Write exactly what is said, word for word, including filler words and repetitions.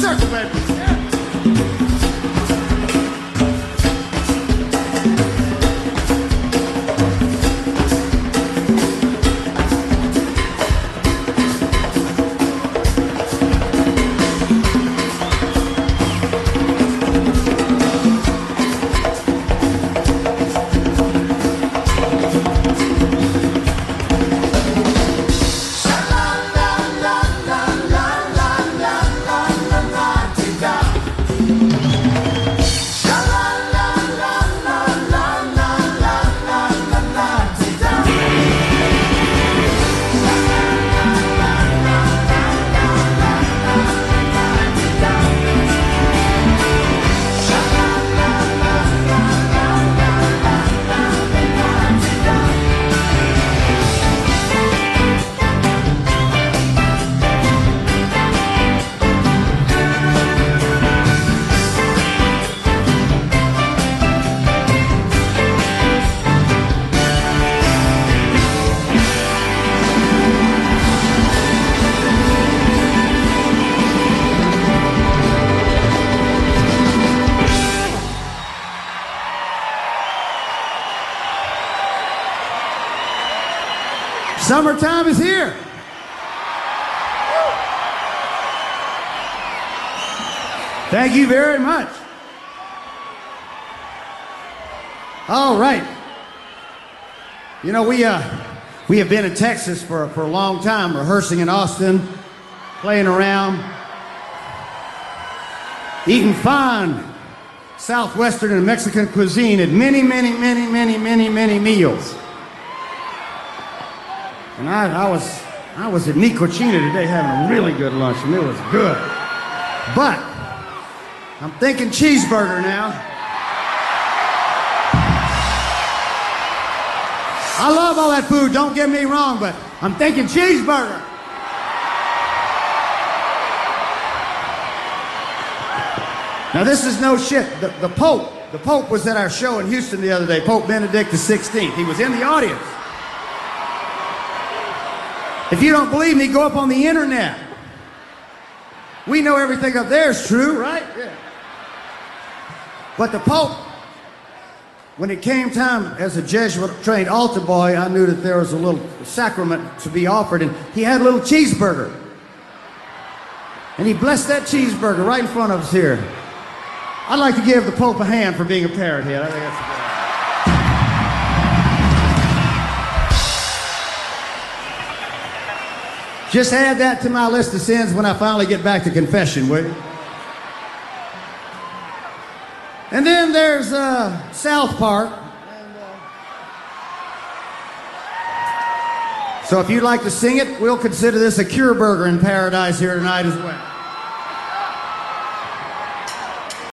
circle, baby. Summertime is here. Thank you very much. All right. You know, we uh, we have been in Texas for, for a long time, rehearsing in Austin, playing around, eating fine Southwestern and Mexican cuisine at many, many, many, many, many, many meals. And I, I was I was at Mi Cochina today having a really good lunch, and it was good. But I'm thinking cheeseburger now. I love all that food, don't get me wrong, but I'm thinking cheeseburger. Now this is no shit. The, the Pope, the Pope was at our show in Houston the other day, Pope Benedict the sixteenth. He was in the audience. If you don't believe me, go up on the internet. We know everything up there is true, right? Yeah. But the Pope, when it came time as a Jesuit-trained altar boy, I knew that there was a little sacrament to be offered, and he had a little cheeseburger. And he blessed that cheeseburger right in front of us here. I'd like to give the Pope a hand for being a parrot head. I think that's good. Just add that to my list of sins when I finally get back to confession, will you? And then there's uh, South Park. And, uh... So if you'd like to sing it, we'll consider this a cure burger in paradise here tonight as well.